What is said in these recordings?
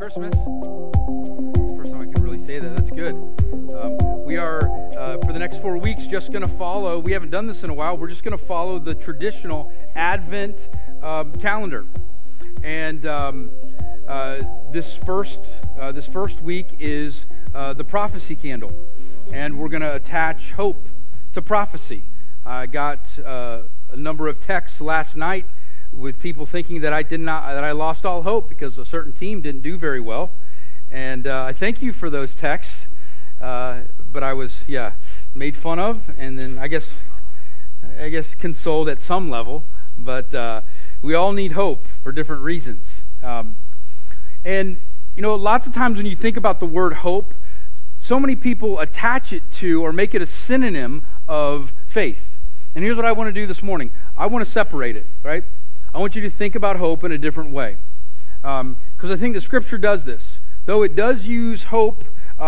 Christmas. It's the first time I can really say that. That's good. We are, for the next 4 weeks, just going to follow, we haven't done this in a while, we're just going to follow the traditional Advent calendar. And this first week is the prophecy candle. And we're going to attach hope to prophecy. I got a number of texts last night with people thinking that I lost all hope because a certain team didn't do very well, and I thank you for those texts. But I was made fun of, and then I guess consoled at some level. But we all need hope for different reasons, and lots of times when you think about the word hope, so many people attach it to or make it a synonym of faith. And here's what I want to do this morning. I want to separate it, right? I want you to think about hope in a different way. Because I think the Scripture does this. Though it does use hope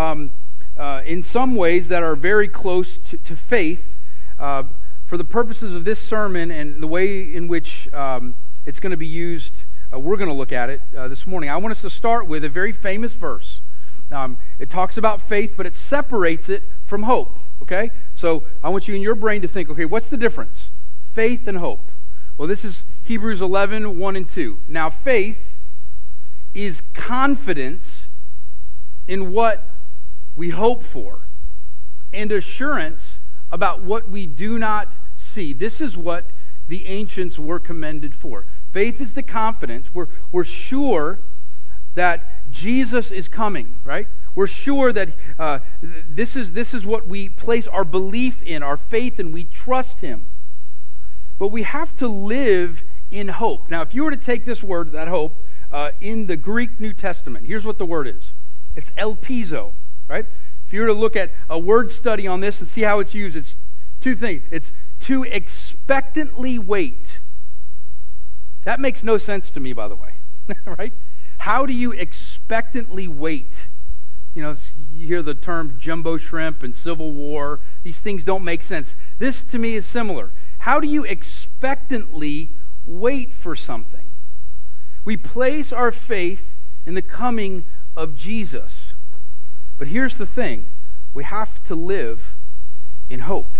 in some ways that are very close to faith, for the purposes of this sermon and the way in which it's going to be used, we're going to look at it this morning. I want us to start with a very famous verse. It talks about faith, but it separates it from hope. Okay? So I want you in your brain to think, okay, what's the difference? Faith and hope. Well, this is Hebrews 11, 1 and 2. Now, faith is confidence in what we hope for and assurance about what we do not see. This is what the ancients were commended for. Faith is the confidence. We're sure that Jesus is coming, right? We're sure that this is what we place our belief in, our faith in. We trust Him. But we have to live in hope. Now, if you were to take this word, that hope, in the Greek New Testament, here's what the word is. It's elpizo, right? If you were to look at a word study on this and see how it's used, it's two things. It's to expectantly wait. That makes no sense to me, by the way, right? How do you expectantly wait? You hear the term jumbo shrimp and Civil War. These things don't make sense. This, to me, is similar. How do you expectantly wait for something? We place our faith in the coming of Jesus. But here's the thing. We have to live in hope.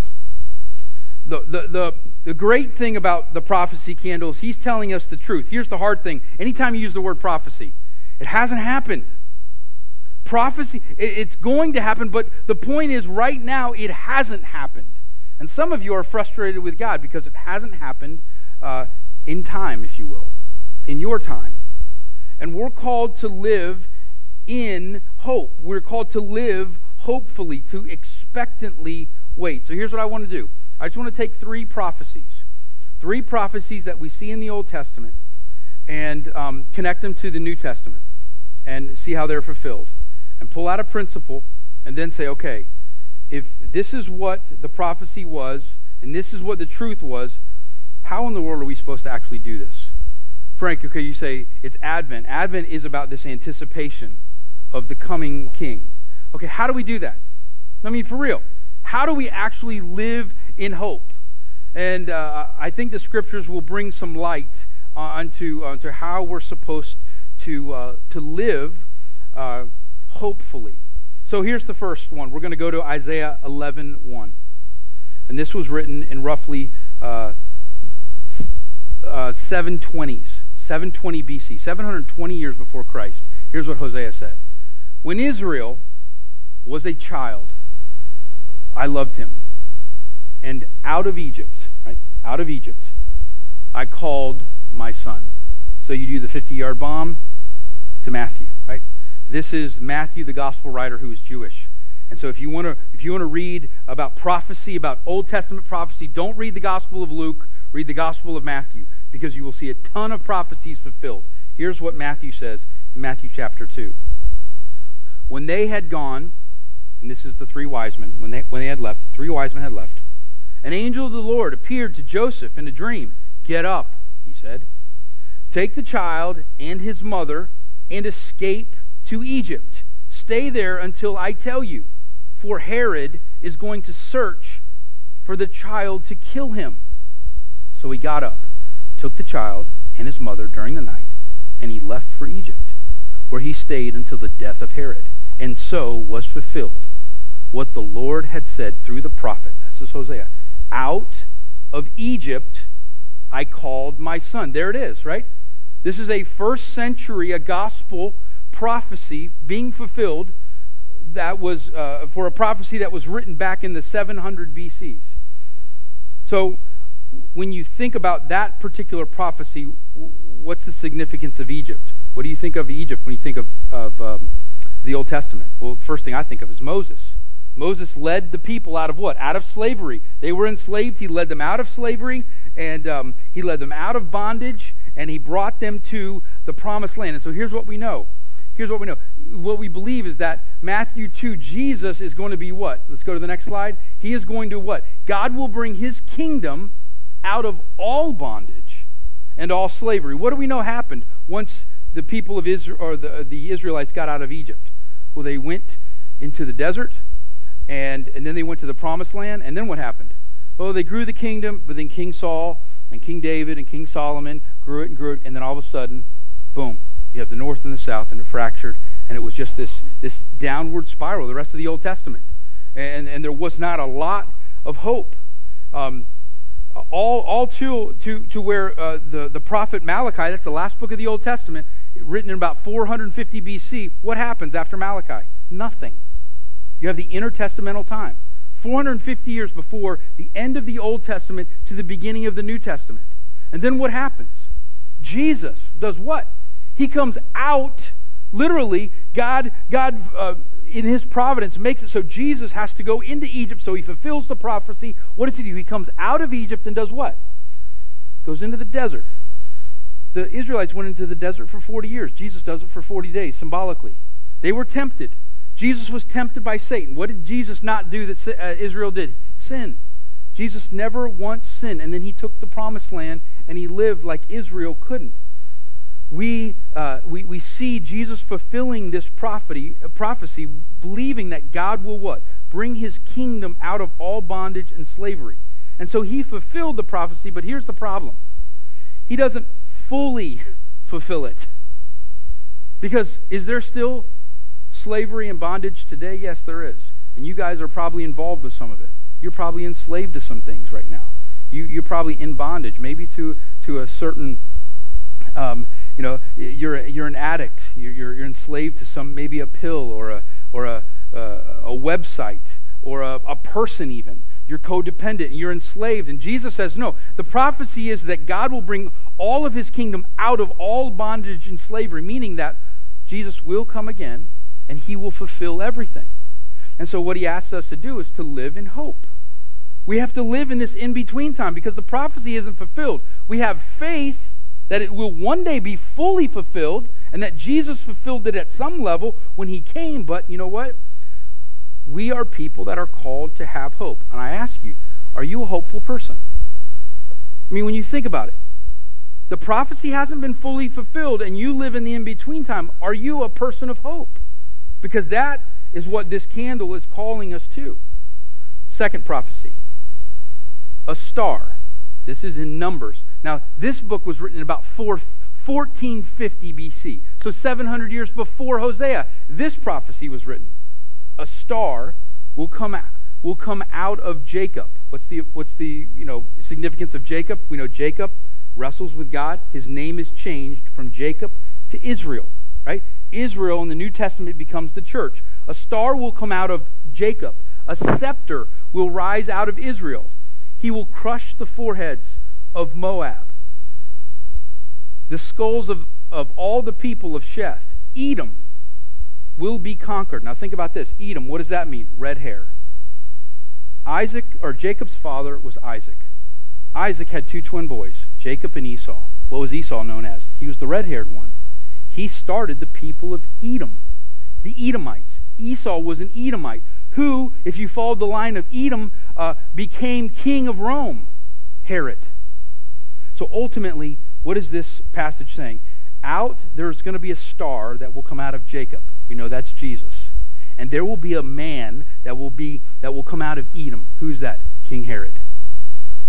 The great thing about the prophecy candle is he's telling us the truth. Here's the hard thing. Anytime you use the word prophecy, it hasn't happened. Prophecy, it's going to happen, but the point is right now it hasn't happened. And some of you are frustrated with God because it hasn't happened in time, if you will, in your time. And we're called to live in hope. We're called to live hopefully, to expectantly wait. So here's what I want to do. I just want to take three prophecies that we see in the Old Testament, and connect them to the New Testament and see how they're fulfilled. And pull out a principle and then say, okay, if this is what the prophecy was, and this is what the truth was, how in the world are we supposed to actually do this? Frank, okay, you say it's Advent. Advent is about this anticipation of the coming King. Okay, how do we do that? I mean, for real. How do we actually live in hope? And I think the Scriptures will bring some light onto how we're supposed to live hopefully. So here's the first one. We're going to go to Isaiah 11:1. And this was written in roughly 720 BC, 720 years before Christ. Here's what Hosea said. When Israel was a child, I loved him. And out of Egypt, I called my son. So you do the 50-yard bomb to Matthew, right? This is Matthew, the gospel writer, who is Jewish. And so if you want to read about prophecy, about Old Testament prophecy, don't read the Gospel of Luke, read the Gospel of Matthew, because you will see a ton of prophecies fulfilled. Here's what Matthew says in Matthew chapter 2. When they had gone, and this is the three wise men, when they had left, three wise men had left, an angel of the Lord appeared to Joseph in a dream. Get up, he said. Take the child and his mother and escape to Egypt. Stay there until I tell you, for Herod is going to search for the child to kill him. So he got up, took the child and his mother during the night, and he left for Egypt, where he stayed until the death of Herod. And so was fulfilled what the Lord had said through the prophet, this is Hosea, out of Egypt I called my son. There it is, right? This is a first century, a gospel prophecy being fulfilled that was for a prophecy that was written back in the 700 BCs. So when you think about that particular prophecy, what's the significance of Egypt? What do you think of Egypt when you think of the Old Testament? Well, the first thing I think of is Moses. Moses led the people out of what? Out of slavery. They were enslaved. He led them out of slavery, and he led them out of bondage, and he brought them to the promised land. And so here's what we know. Here's what we know. What we believe is that Matthew 2, Jesus is going to be what? Let's go to the next slide. He is going to what? God will bring his kingdom out of all bondage and all slavery. What do we know happened once the people of Israel, or the Israelites, got out of Egypt? Well, they went into the desert, and then they went to the promised land, and then what happened? Well, they grew the kingdom, but then King Saul and King David and King Solomon grew it, and then all of a sudden, boom, you have the north and the south, and it fractured, and it was just this downward spiral the rest of the Old Testament. And there was not a lot of hope. All to where the prophet Malachi, that's the last book of the Old Testament, written in about 450 BC, what happens after Malachi? Nothing. You have the intertestamental time. 450 years before the end of the Old Testament to the beginning of the New Testament. And then what happens? Jesus does what? He comes out, literally, God in his providence makes it so Jesus has to go into Egypt, so he fulfills the prophecy. What does he do? He comes out of Egypt and does what? Goes into the desert. The Israelites went into the desert for 40 years. Jesus does it for 40 days, symbolically. They were tempted. Jesus was tempted by Satan. What did Jesus not do that Israel did? Sin. Jesus never once sinned, and then he took the promised land and he lived like Israel couldn't. We see Jesus fulfilling this prophecy, believing that God will what? Bring his kingdom out of all bondage and slavery. And so he fulfilled the prophecy, but here's the problem. He doesn't fully fulfill it. Because is there still slavery and bondage today? Yes, there is. And you guys are probably involved with some of it. You're probably enslaved to some things right now. You're probably in bondage, maybe to a certain, you're an addict. You're enslaved to some, maybe a pill or a website or a person even. You're codependent and you're enslaved. And Jesus says, no, the prophecy is that God will bring all of his kingdom out of all bondage and slavery, meaning that Jesus will come again and he will fulfill everything. And so what he asks us to do is to live in hope. We have to live in this in-between time because the prophecy isn't fulfilled. We have faith that it will one day be fully fulfilled and that Jesus fulfilled it at some level when he came. But you know what? We are people that are called to have hope. And I ask you, are you a hopeful person? I mean, when you think about it, the prophecy hasn't been fully fulfilled and you live in the in-between time. Are you a person of hope? Because that is what this candle is calling us to. Second prophecy, a star. This is in Numbers. Now, this book was written in about 1450 BC. So 700 years before Hosea, this prophecy was written. A star will come out of Jacob. What's the significance of Jacob? We know Jacob wrestles with God. His name is changed from Jacob to Israel, right? Israel in the New Testament becomes the church. A star will come out of Jacob. A scepter will rise out of Israel. He will crush the foreheads of Moab. The skulls of all the people of Sheth. Edom will be conquered. Now think about this. Edom, what does that mean? Red hair. Jacob's father was Isaac. Isaac had two twin boys, Jacob and Esau. What was Esau known as? He was the red-haired one. He started the people of Edom, the Edomites. Esau was an Edomite who, if you followed the line of Edom, became king of Rome, Herod. So ultimately, what is this passage saying? There's going to be a star that will come out of Jacob. We know that's Jesus. And there will be a man that will come out of Edom. Who's that? King Herod.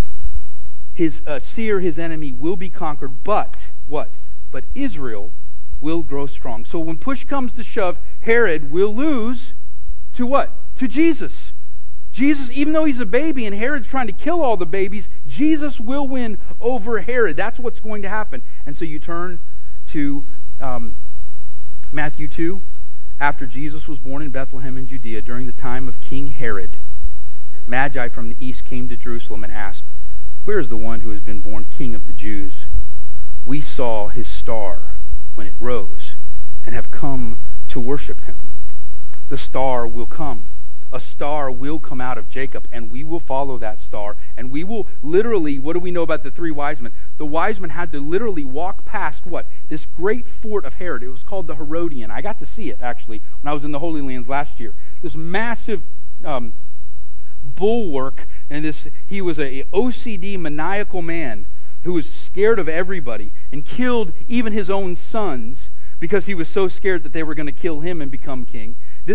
His seer, his enemy, will be conquered, but what? But Israel will grow strong. So when push comes to shove, Herod will lose to what? To Jesus. Jesus, even though he's a baby and Herod's trying to kill all the babies, Jesus will win over Herod. That's what's going to happen. And so you turn to Matthew 2. After Jesus was born in Bethlehem in Judea during the time of King Herod, Magi from the east came to Jerusalem and asked, "Where is the one who has been born King of the Jews? We saw his star when it rose and have come to worship him." The star will come. A star will come out of Jacob, and we will follow that star. And we will literally, what do we know about the three wise men? The wise men had to literally walk past what? This great fort of Herod. It was called the Herodian. I got to see it, actually, when I was in the Holy Lands last year. This massive bulwark, and he was a OCD maniacal man who was scared of everybody and killed even his own sons because he was so scared that they were going to kill him and become king.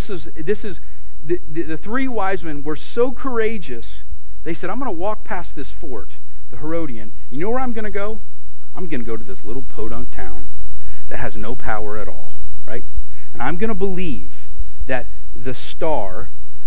The three wise men were so courageous, they said, "I'm going to walk past this fort, the Herodian. You know where I'm going to go? I'm going to go to this little podunk town that has no power at all, right? And I'm going to believe that the star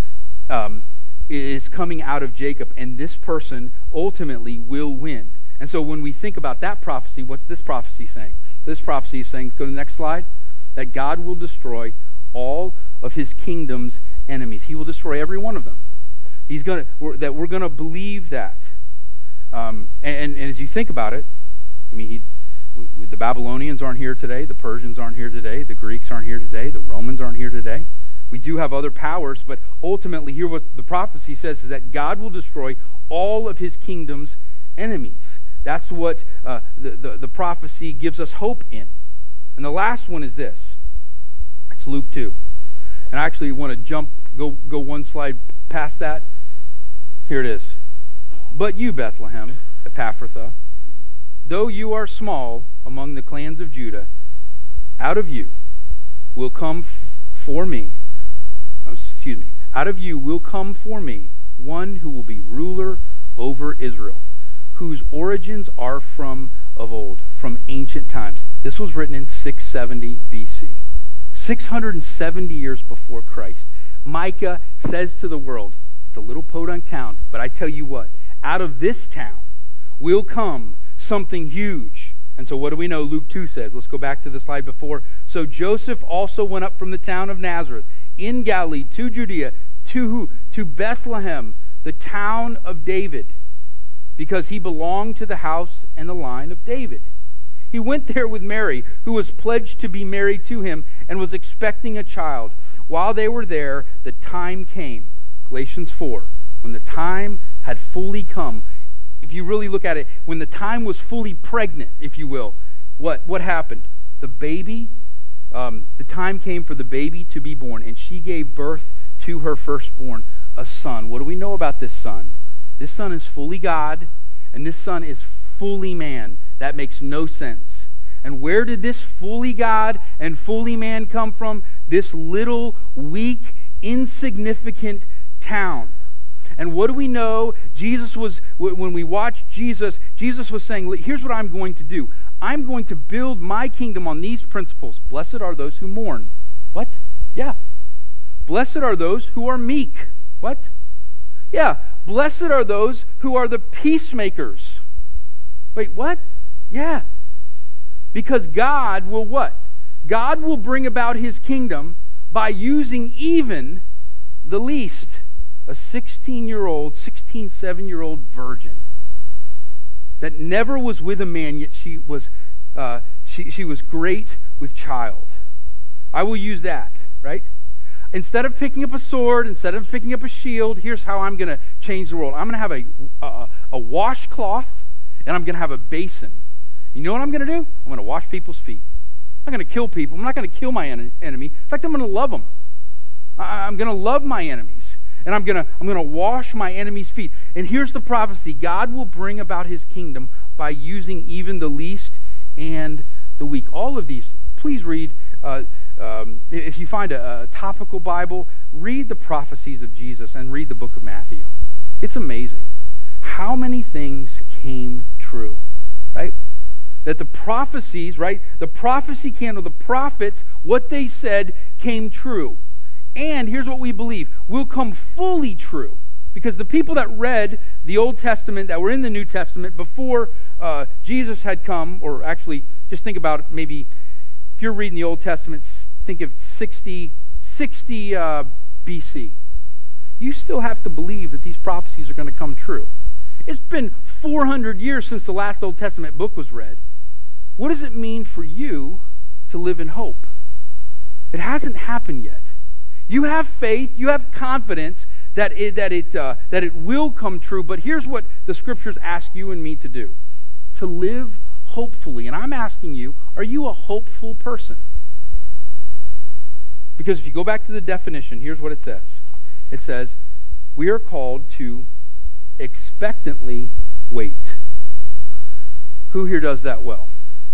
is coming out of Jacob, and this person ultimately will win." And so when we think about that prophecy, what's this prophecy saying? This prophecy is saying, let's go to the next slide, that God will destroy all of his kingdom's enemies. He will destroy every one of them. That we're going to believe that. And as you think about it, I mean, the Babylonians aren't here today, the Persians aren't here today, the Greeks aren't here today, the Romans aren't here today. We do have other powers, but ultimately here what the prophecy says is that God will destroy all of his kingdom's enemies. That's what the prophecy gives us hope in. And the last one is this. It's Luke 2. And I actually want to go one slide past that. Here it is. "But you, Bethlehem, Ephrathah, though you are small among the clans of Judah, out of you will come out of you will come for me one who will be ruler over Israel, whose origins are from of old, from ancient times." This was written in 670 BC. 670 years before Christ. Micah says to the world, it's a little podunk town, but I tell you what, out of this town will come something huge. And so what do we know? Luke 2 says, let's go back to the slide before. "So Joseph also went up from the town of Nazareth in Galilee to Judea, to who? To Bethlehem, the town of David, because he belonged to the house and the line of David. He went there with Mary, who was pledged to be married to him and was expecting a child. While they were there, the time came." Galatians 4. When the time had fully come, if you really look at it, when the time was fully pregnant, if you will, what happened? The time came for the baby to be born, and she gave birth to her firstborn, a son. What do we know about this son? This son is fully God, and this son is fully man. That makes no sense. And where did this fully God and fully man come from? This little, weak, insignificant town. And what do we know? When we watch Jesus was saying, here's what I'm going to do. I'm going to build my kingdom on these principles. Blessed are those who mourn. What? Yeah. Blessed are those who are meek. What? Yeah. Blessed are those who are the peacemakers. Wait, what? Yeah. Because God will what? God will bring about his kingdom by using even the least, a 7-year-old virgin that never was with a man, yet she was great with child. I will use that, right? Instead of picking up a sword, instead of picking up a shield, here's how I'm going to change the world. I'm going to have a washcloth, and I'm going to have a basin. You know what I'm going to do? I'm going to wash people's feet. I'm not going to kill people. I'm not going to kill my enemy. In fact, I'm going to love them. I'm going to love my enemies. And I'm going to wash my enemies' feet. And here's the prophecy. God will bring about his kingdom by using even the least and the weak. All of these, please read. If you find a topical Bible, read the prophecies of Jesus and read the book of Matthew. It's amazing how many things came true, right? that the prophecies, right, the prophecy canon, the prophets, what they said came true. And here's what we believe, will come fully true. Because the people that read the Old Testament, that were in the New Testament before Jesus had come, or actually, just think about maybe, if you're reading the Old Testament, think of 60 BC. You still have to believe that these prophecies are going to come true. It's been 400 years since the last Old Testament book was read. What does it mean for you to live in hope? It hasn't happened yet. You have faith, you have confidence that it will come true, but here's what the Scriptures ask you and me to do. To live hopefully. And I'm asking you, are you a hopeful person? Because if you go back to the definition, here's what it says. It says, we are called to expectantly wait. Who here does that well?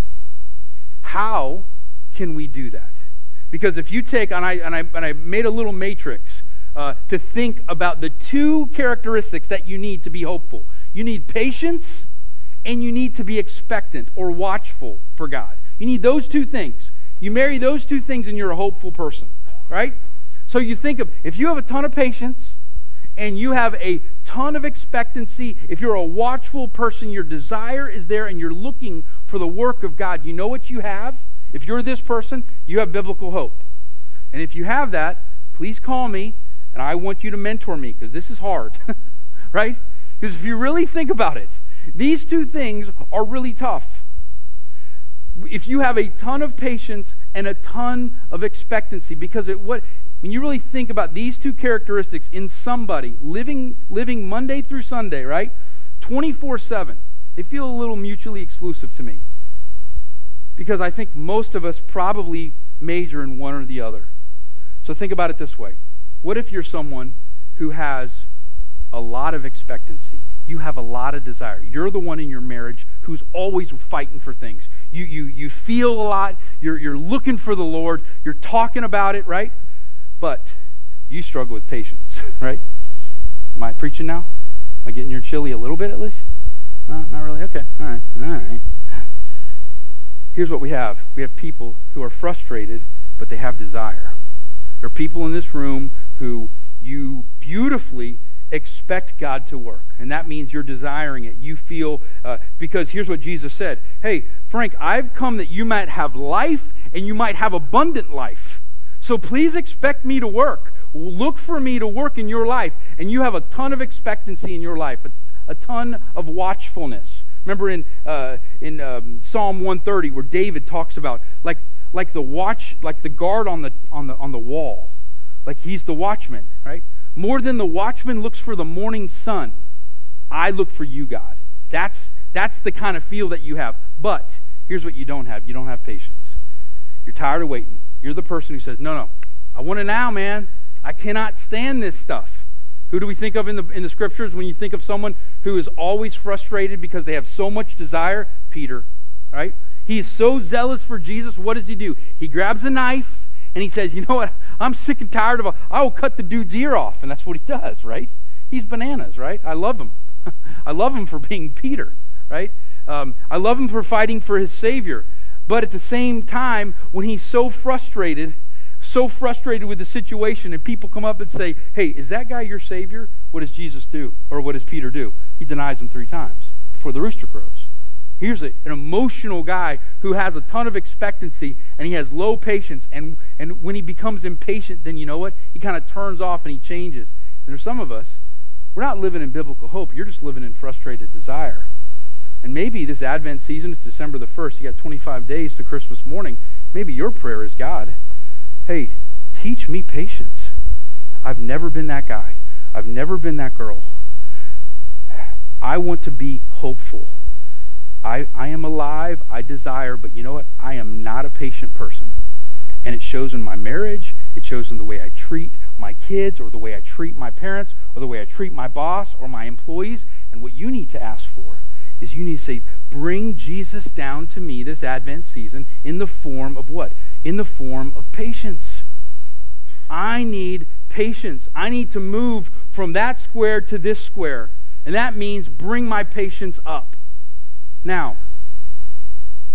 How can we do that? Because if you take, and I made a little matrix to think about the two characteristics that you need to be hopeful. You need patience, and you need to be expectant or watchful for God. You need those two things. You marry those two things and you're a hopeful person, right? So you think of, if you have a ton of patience and you have a ton of expectancy, if you're a watchful person, your desire is there and you're looking for the work of God, you know what you have? If you're this person, you have biblical hope. And if you have that, please call me and I want you to mentor me because this is hard, right? Because if you really think about it, these two things are really tough. If you have a ton of patience and a ton of expectancy, because when you really think about these two characteristics in somebody living Monday through Sunday, right? 24/7, they feel a little mutually exclusive to me. Because I think most of us probably major in one or the other. So think about it this way. What if you're someone who has a lot of expectancy? You have a lot of desire. You're the one in your marriage who's always fighting for things. You feel a lot. You're looking for the Lord. You're talking about it, right? But you struggle with patience, right? Am I preaching now? Am I getting your chili a little bit at least? No, not really? Okay. All right. Here's what we have. We have people who are frustrated, but they have desire. There are people in this room who you beautifully expect God to work. And that means you're desiring it. You feel, because here's what Jesus said. Hey, Frank, I've come that you might have life and you might have abundant life. So please expect me to work. Look for me to work in your life. And you have a ton of expectancy in your life, a ton of watchfulness. Remember in Psalm 130 where David talks about like the guard on the wall, like he's the watchman, right? More than the watchman looks for the morning sun, I look for you, God. That's the kind of feel that you have. But here's what you don't have. You don't have patience. You're tired of waiting. You're the person who says, no, I want it now, man. I cannot stand this stuff. Who do we think of in the Scriptures when you think of someone who is always frustrated because they have so much desire? Peter, right? He is so zealous for Jesus. What does he do? He grabs a knife and he says, you know what? I'm sick and tired of it. I will cut the dude's ear off. And that's what he does, right? He's bananas, right? I love him. I love him for being Peter, right? I love him for fighting for his Savior. But at the same time, when he's so frustrated with the situation, and people come up and say, hey, is that guy your Savior? What does Jesus do? Or what does Peter do? He denies him 3 times before the rooster crows. Here's an emotional guy who has a ton of expectancy, and he has low patience, and when he becomes impatient, then you know what? He kind of turns off and he changes. And there's some of us, we're not living in biblical hope. You're just living in frustrated desire. And maybe this Advent season, it's December the 1st, you got 25 days to Christmas morning. Maybe your prayer is, God, hey, teach me patience. I've never been that guy. I've never been that girl. I want to be hopeful. I am alive, I desire, but you know what? I am not a patient person. And it shows in my marriage, it shows in the way I treat my kids, or the way I treat my parents, or the way I treat my boss or my employees. And what you need to ask for is you need to say, bring Jesus down to me this Advent season in the form of what? In the form of patience. I need patience. I need to move from that square to this square. And that means bring my patience up. Now,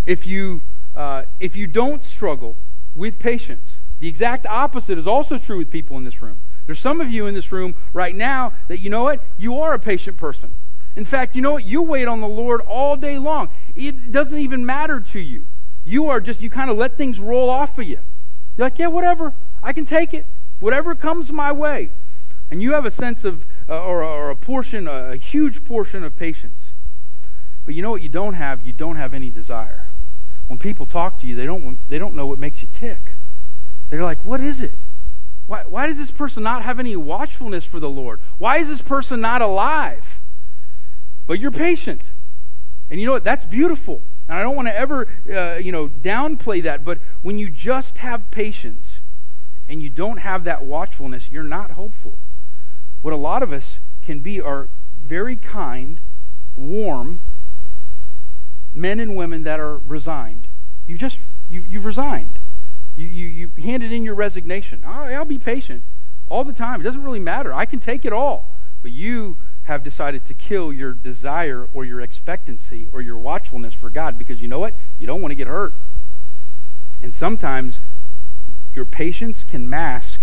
if you don't struggle with patience, the exact opposite is also true with people in this room. There's some of you in this room right now that, you know what, you are a patient person. In fact, you know what, you wait on the Lord all day long. It doesn't even matter to you. You kind of let things roll off of you. You're like, yeah, whatever, I can take it. Whatever comes my way. And you have a sense of, or a huge portion of patience. But you know what you don't have? You don't have any desire. When people talk to you, they don't know what makes you tick. They're like, what is it? Why does this person not have any watchfulness for the Lord? Why is this person not alive? But you're patient. And you know what? That's beautiful. And I don't want to ever downplay that. But when you just have patience and you don't have that watchfulness, you're not hopeful. What a lot of us can be are very kind, warm men and women that are resigned. You've resigned. You handed in your resignation. I'll be patient all the time. It doesn't really matter. I can take it all. But you have decided to kill your desire or your expectancy or your watchfulness for God because you know what? You don't want to get hurt. And sometimes your patience can mask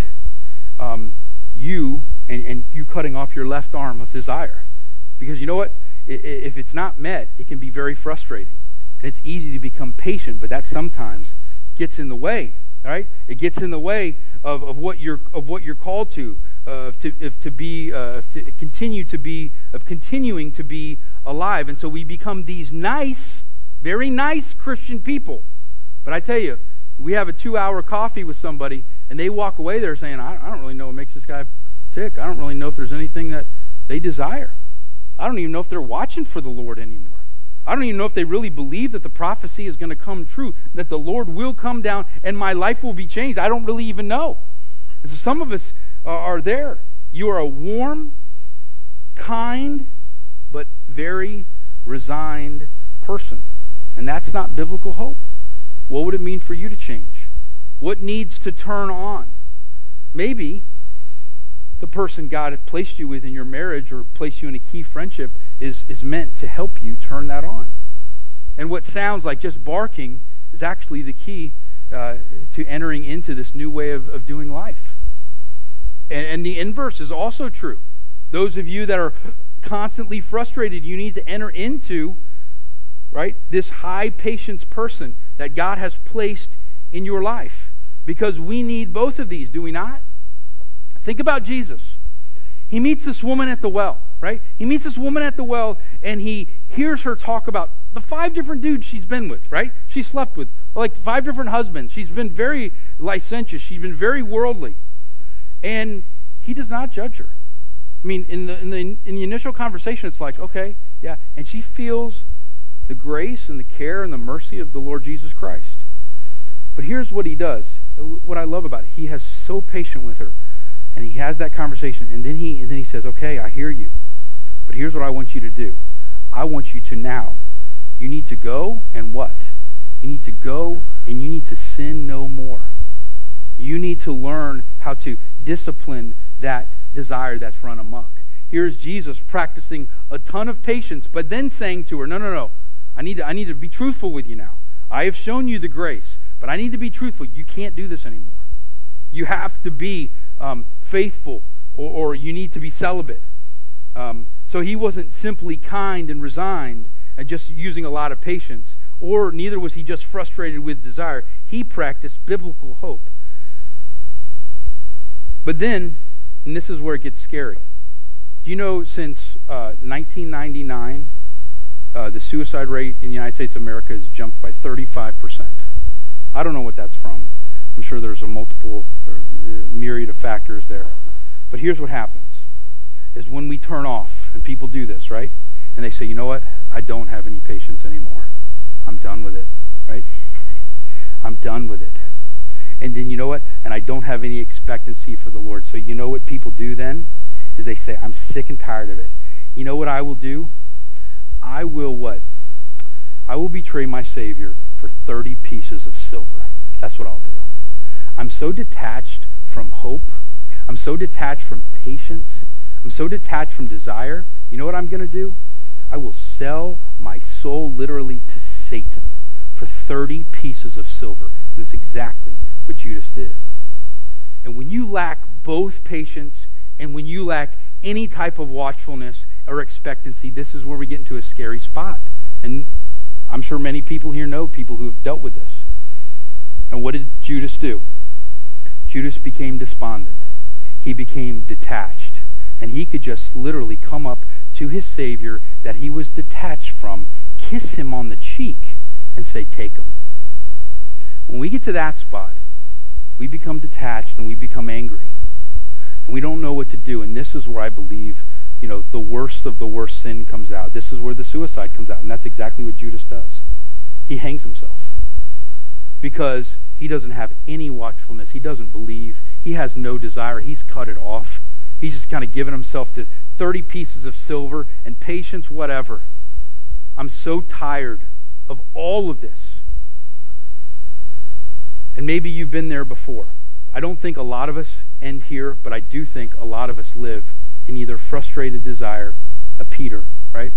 you and you cutting off your left arm of desire. Because you know what? If it's not met, it can be very frustrating. And it's easy to become patient, but that sometimes gets in the way. Right? It gets in the way of what you're called to continuing to be alive. And so we become these nice, very nice Christian people. But I tell you, we have a 2-hour coffee with somebody, and they walk away there saying, I don't really know what makes this guy tick. I don't really know if there's anything that they desire. I don't even know if they're watching for the Lord anymore. I don't even know if they really believe that the prophecy is going to come true, that the Lord will come down and my life will be changed. I don't really even know. And so some of us are there. You are a warm, kind, but very resigned person. And that's not biblical hope. What would it mean for you to change? What needs to turn on? Maybe the person God had placed you with in your marriage or placed you in a key friendship is meant to help you turn that on. And what sounds like just barking is actually the key to entering into this new way of doing life. And the inverse is also true. Those of you that are constantly frustrated, you need to enter into, right, this high patience person that God has placed in your life. Because we need both of these, do we not? Think about Jesus. He meets this woman at the well, right? He meets this woman at the well, and he hears her talk about the 5 different dudes she's been with, right? She slept with like 5 different husbands. She's been very licentious. She's been very worldly. And he does not judge her. I mean, in the initial conversation, it's like, okay, yeah. And she feels the grace and the care and the mercy of the Lord Jesus Christ. But here's what he does. What I love about it, he has so patient with her. And he has that conversation, and then he says, okay, I hear you. But here's what I want you to do. I want you to now. You need to go and what? You need to go and you need to sin no more. You need to learn how to discipline that desire that's run amok. Here's Jesus practicing a ton of patience, but then saying to her, no. I need to be truthful with you now. I have shown you the grace, but I need to be truthful. You can't do this anymore. You have to be faithful, or you need to be celibate. So he wasn't simply kind and resigned and just using a lot of patience, or neither was he just frustrated with desire. He practiced biblical hope. But then, and this is where it gets scary. Do you know since 1999, the suicide rate in the United States of America has jumped by 35%? I don't know what that's from. I'm sure there's a myriad of factors there. But here's what happens, is when we turn off, and people do this, right? And they say, you know what? I don't have any patience anymore. I'm done with it, right? I'm done with it. And then you know what? And I don't have any expectancy for the Lord. So you know what people do then? Is they say, I'm sick and tired of it. You know what I will do? I will what? I will betray my Savior for 30 pieces of silver. That's what I'll do. I'm so detached from hope. I'm so detached from patience. I'm so detached from desire. You know what I'm going to do? I will sell my soul literally to Satan for for 30 pieces of silver. And that's exactly what Judas did. And when you lack both patience and when you lack any type of watchfulness or expectancy, this is where we get into a scary spot. And I'm sure many people here know people who have dealt with this. And what did Judas do? Judas became despondent. He became detached. And he could just literally come up to his Savior that he was detached from, kiss him on the cheek, and say, take him. When we get to that spot, we become detached and we become angry. And we don't know what to do. And this is where I believe, the worst of the worst sin comes out. This is where the suicide comes out. And that's exactly what Judas does. He hangs himself. Because he doesn't have any watchfulness. He doesn't believe. He has no desire. He's cut it off. He's just kind of given himself to 30 pieces of silver and patience, whatever. I'm so tired of all of this. And maybe you've been there before. I don't think a lot of us end here, but I do think a lot of us live in either frustrated desire, a Peter, right?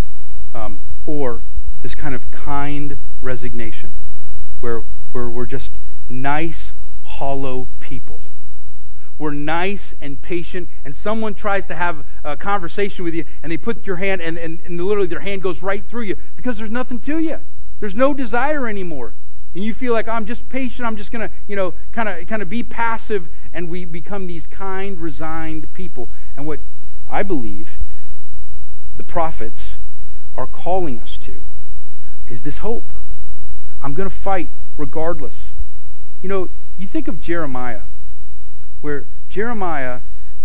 Or this kind of kind resignation, where we're just nice, hollow people. We're nice and patient, and someone tries to have a conversation with you, and they put your hand, and literally their hand goes right through you, because there's nothing to you. There's no desire anymore. And you feel like, I'm just patient, I'm just going to, kind of be passive, and we become these kind, resigned people. And what I believe the prophets are calling us to is this hope. I'm going to fight regardless. You think of Jeremiah, where Jeremiah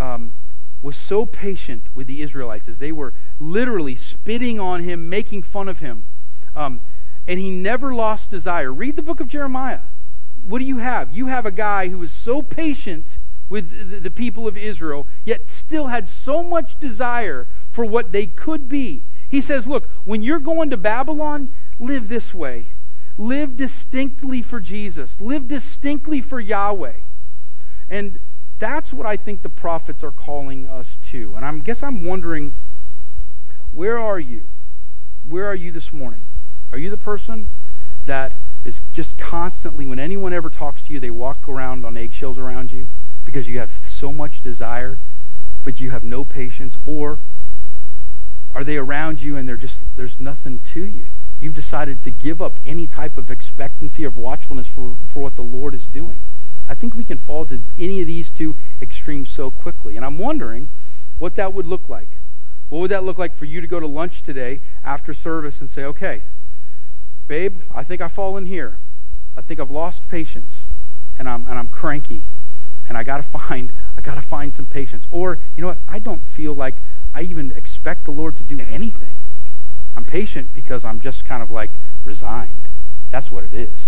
was so patient with the Israelites as they were literally spitting on him, making fun of him. And he never lost desire. Read the book of Jeremiah. What do you have? You have a guy who was so patient with the people of Israel, yet still had so much desire for what they could be. He says, look, when you're going to Babylon, live this way. Live distinctly for Jesus. Live distinctly for Yahweh. And that's what I think the prophets are calling us to. And I guess I'm wondering, where are you? Where are you this morning? Are you the person that is just constantly, when anyone ever talks to you, they walk around on eggshells around you because you have so much desire, but you have no patience? Or are they around you and there's nothing to you? You've decided to give up any type of expectancy or watchfulness for what the Lord is doing. I think we can fall to any of these two extremes so quickly. And I'm wondering what that would look like. What would that look like for you to go to lunch today after service and say, okay, babe, I think I fall in here. I think I've lost patience, and I'm cranky, and I gotta find some patience. Or, you know what, I don't feel like I even expect the Lord to do anything. I'm patient because I'm just kind of like resigned. That's what it is.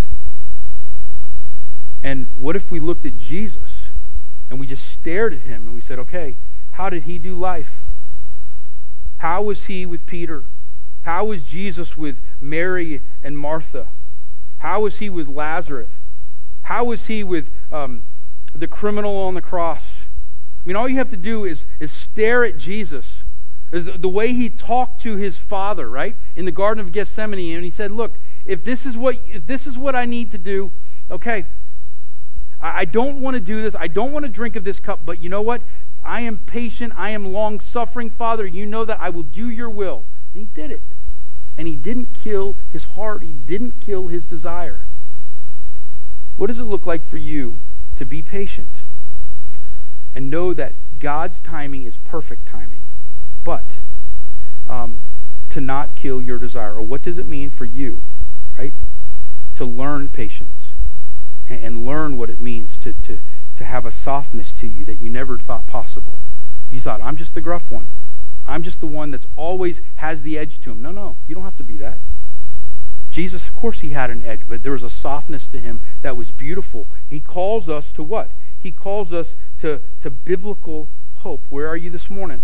And what if we looked at Jesus and we just stared at him and we said, okay, how did he do life? How was he with Peter? How was Jesus with Mary and Martha? How was he with Lazarus? How was he with the criminal on the cross? I mean, all you have to do is stare at Jesus. The way he talked to his Father, right? In the Garden of Gethsemane, and he said, look, if this is what I need to do, okay, I don't want to do this. I don't want to drink of this cup, but you know what? I am patient. I am long-suffering, Father. You know that I will do your will. And he did it. And he didn't kill his heart. He didn't kill his desire. What does it look like for you to be patient and know that God's timing is perfect timing, but to not kill your desire? Or what does it mean for you, right, to learn patience and learn what it means to have a softness to you that you never thought possible? You thought, I'm just the gruff one. I'm just the one that's always has the edge to him. No, you don't have to be that. Jesus, of course, he had an edge, but there was a softness to him that was beautiful. He calls us to what? He calls us to biblical hope. Where are you this morning?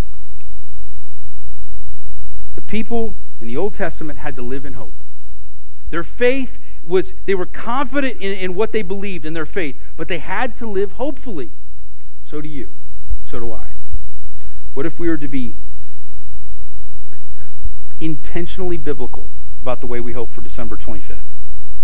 The people in the Old Testament had to live in hope. Their faith was, they were confident in what they believed in their faith, but they had to live hopefully. So do you. So do I. What if we were to be intentionally biblical about the way we hope for December 25th?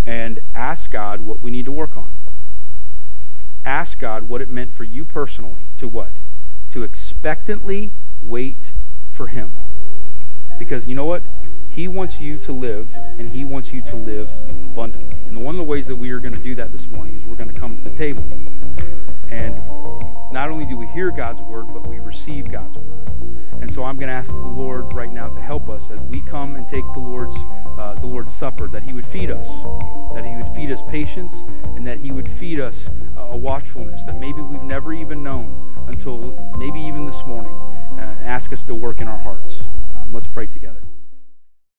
and ask God what we need to work on. Ask God what it meant for you personally to what? To expectantly wait for Him. Because you know what? He wants you to live, and He wants you to live abundantly. And one of the ways that we are going to do that this morning is we're going to come to the table. And not only do we hear God's word, but we receive God's word. And so I'm going to ask the Lord right now to help us as we come and take the Lord's Supper, that He would feed us, that He would feed us patience, and that He would feed us a watchfulness that maybe we've never even known until maybe even this morning, and ask us to work in our hearts. Let's pray together.